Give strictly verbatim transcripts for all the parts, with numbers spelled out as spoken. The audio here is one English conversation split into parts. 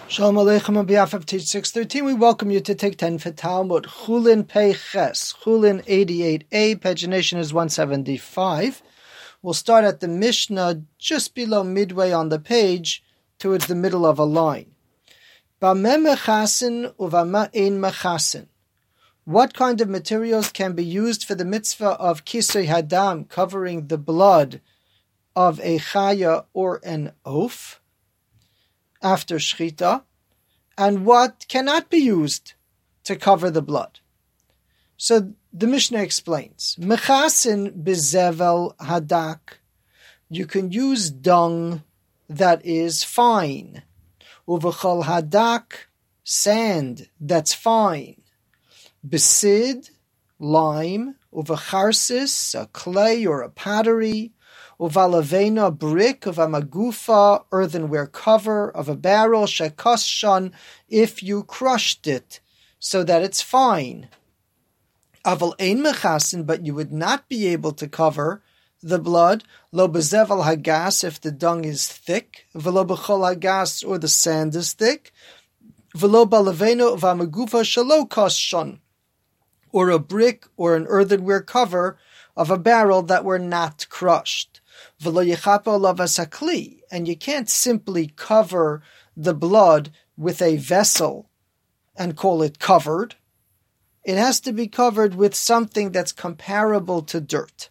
Shalom Aleichem on behalf of Teach six thirteen, we welcome you to take ten for Talmud. Chulin Pei Ches, Chulin eighty-eight A, pagination is one seventy-five. We'll start at the Mishnah just below midway on the page, towards the middle of a line. Bameh mechasin uvama ein mechasin. What kind of materials can be used for the mitzvah of Kisei Hadam, covering the blood of a chaya or an oaf after shchita, and what cannot be used to cover the blood? So the Mishnah explains, Mechasin bezevel hadak, you can use dung that is fine. Uvechol hadak, sand that's fine. Besid, lime. Uvecharsis, a clay or a pottery. Uvalavena, brick of a magufa, earthenware cover of a barrel, shekoshan, if you crushed it so that it's fine. Aval ein mechasin, but you would not be able to cover the blood. Lo bezevel hagas, if the dung is thick. Velo bechol hagas, or the sand is thick. Velo balavena of a magufa shelo koshan, or a brick or an earthenware cover of a barrel that were not crushed. And you can't simply cover the blood with a vessel and call it covered. It has to be covered with something that's comparable to dirt.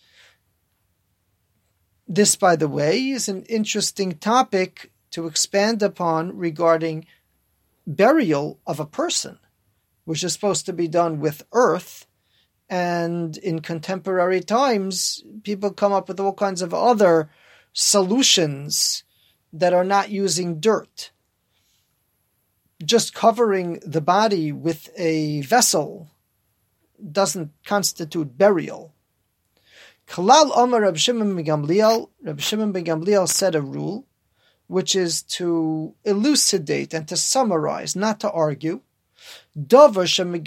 This, by the way, is an interesting topic to expand upon regarding burial of a person, which is supposed to be done with earth. And in contemporary times, people come up with all kinds of other solutions that are not using dirt. Just covering the body with a vessel doesn't constitute burial. Kalal Omer Reb Shimon ben Gamliel, Reb Shimon ben Gamliel said a rule, which is to elucidate and to summarize, not to argue. If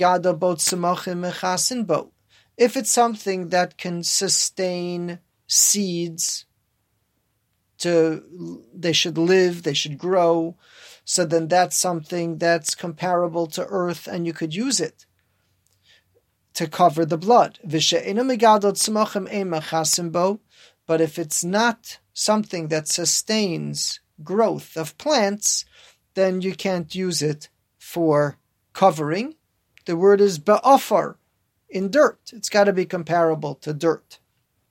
it's something that can sustain seeds, to they should live, they should grow, so then that's something that's comparable to earth and you could use it to cover the blood. But if it's not something that sustains growth of plants, then you can't use it for covering. The word is ba'afar, in dirt. It's got to be comparable to dirt.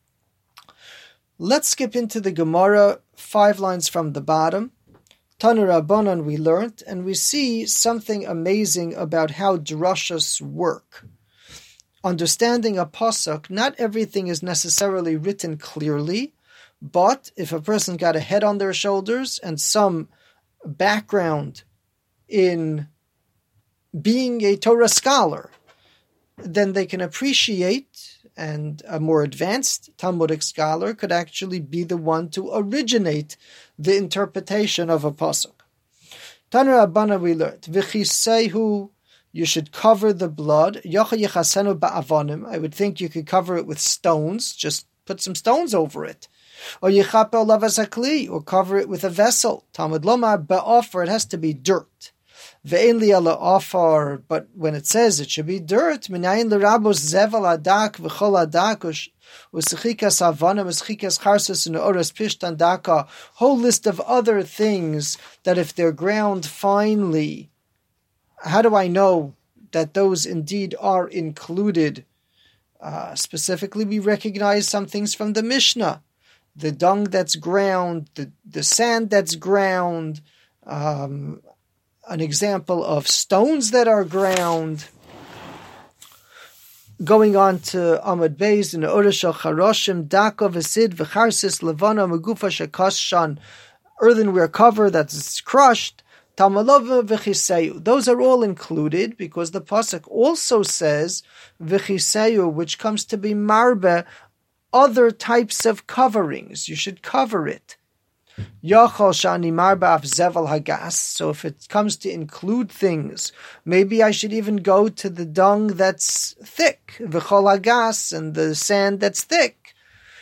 Let's skip into the Gemara, five lines from the bottom. Tanu Rabbanan we learnt, and we see something amazing about how drashas work. Understanding a pasuk, not everything is necessarily written clearly, but if a person got a head on their shoulders and some background in being a Torah scholar, then they can appreciate, and a more advanced Talmudic scholar could actually be the one to originate the interpretation of a pasuk. Tanu Rabbana we learned, V'chisehu, you should cover the blood. Yocha yichasenu ba'avonim, I would think you could cover it with stones, just put some stones over it. Or yichapel lavasakli, or cover it with a vessel. Talmud lomar ba'ofar, it has to be dirt. Ve'en li ala ofar, but when it says it should be dirt, minayin l'rabos zevel adak v'chol adak u'sechikas avana u'sechikas charsus u'oras pishtan daka, whole list of other things that if they're ground finely, how do I know that those indeed are included? Uh, specifically, we recognize some things from the Mishnah. The dung that's ground, the, the sand that's ground, um, an example of stones that are ground. Going on to Amud Beis in Orashal Charoshim, Daka V'Sid V'Charsis Levana Megufa Shekoshan, earthenware cover that's crushed. Tamalov V'Chiseyu. Those are all included because the pasuk also says V'Chiseyu, which comes to be marbe, other types of coverings. You should cover it. Yachol shani marba zevel hagas. So if it comes to include things, maybe I should even go to the dung that's thick, v'chol hagas, and the sand that's thick.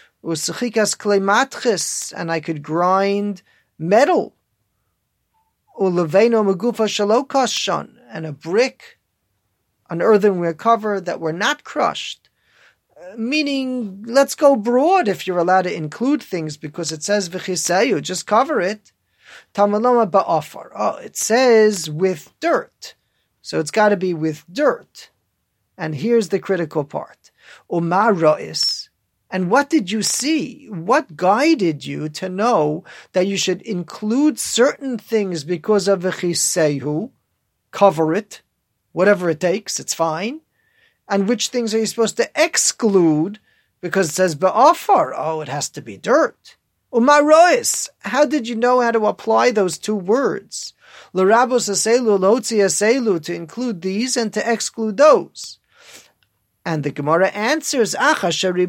U'sechikas klei matchis, and I could grind metal. Uleveno megufa shelo kashon, and a brick, an earthenware cover that were not crushed. Meaning, let's go broad if you're allowed to include things, because it says v'chiseyu, just cover it. Tamaloma ba'afar. Oh, it says with dirt. So it's got to be with dirt. And here's the critical part. Umar ra'is. And what did you see? What guided you to know that you should include certain things because of v'chiseyu, cover it, whatever it takes, it's fine. And which things are you supposed to exclude because it says ba'afar? Oh, it has to be dirt. Umar rois. How did you know how to apply those two words? L'rabos aselu, l'otzi aselu, to include these and to exclude those. And the Gemara answers, being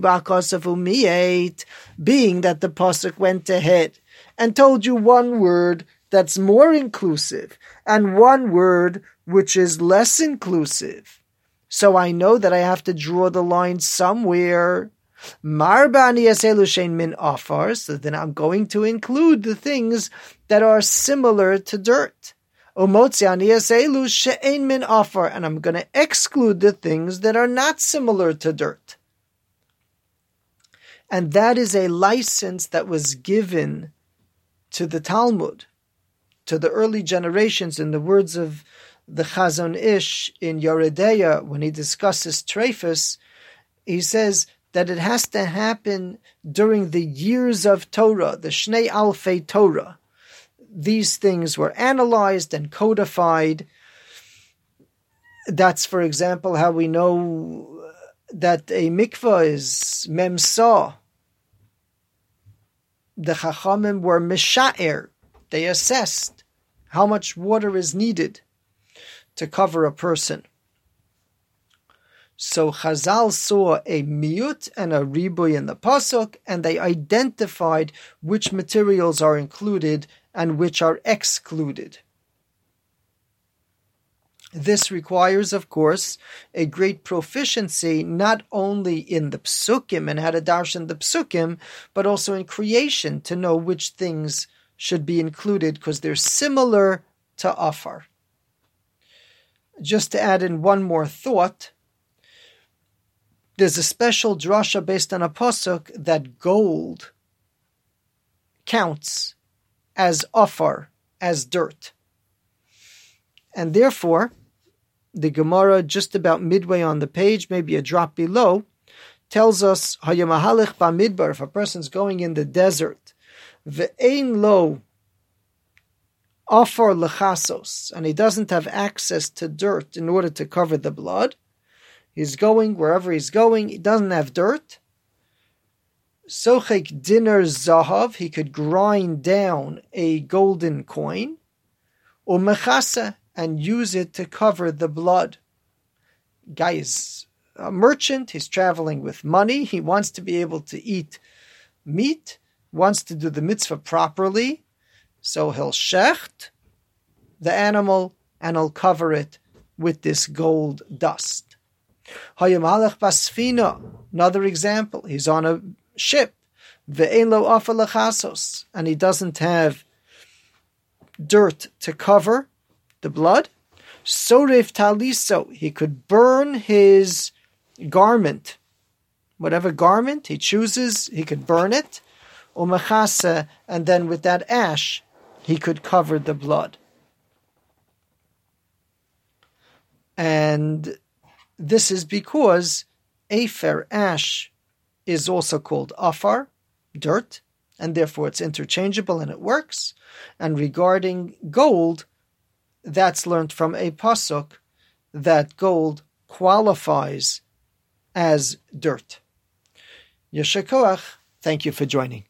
that the pasuk went ahead and told you one word that's more inclusive and one word which is less inclusive. So I know that I have to draw the line somewhere. min afar, so then I'm going to include the things that are similar to dirt. min afar, and I'm going to exclude the things that are not similar to dirt. And that is a license that was given to the Talmud, to the early generations, in the words of the Chazon Ish in Yoredeya, when he discusses Treifus, he says that it has to happen during the years of Torah, the Shnei Alfei Torah. These things were analyzed and codified. That's, for example, how we know that a mikvah is memsa. The Chachamim were misha'er. They assessed how much water is needed to cover a person. So Chazal saw a miyut and a ribuy in the pasuk, and they identified which materials are included and which are excluded. This requires, of course, a great proficiency not only in the psukim and how to darshan the psukim, but also in creation to know which things should be included because they're similar to afar. Just to add in one more thought, there's a special drasha based on a pasuk that gold counts as afar, as dirt. And therefore, the Gemara, just about midway on the page, maybe a drop below, tells us, Hayamahalich bamidbar, if a person's going in the desert, ve'ein lo afar lechasos, and he doesn't have access to dirt in order to cover the blood, he's going wherever he's going, he doesn't have dirt, sochek dinar zahav, he could grind down a golden coin, or mechasa, and use it to cover the blood. Guy is a merchant, he's traveling with money, he wants to be able to eat meat, wants to do the mitzvah properly, so he'll shecht the animal and he'll cover it with this gold dust. Hayamalach basfina, another example, he's on a ship, ve'ein lo afa lechasos, and he doesn't have dirt to cover the blood. Soref taliso, he could burn his garment, whatever garment he chooses, he could burn it. Umachasa, and then with that ash, he could cover the blood. And this is because afer, ash, is also called afar, dirt, and therefore it's interchangeable and it works. And regarding gold, that's learned from a pasuk that gold qualifies as dirt. Yesher koach, thank you for joining.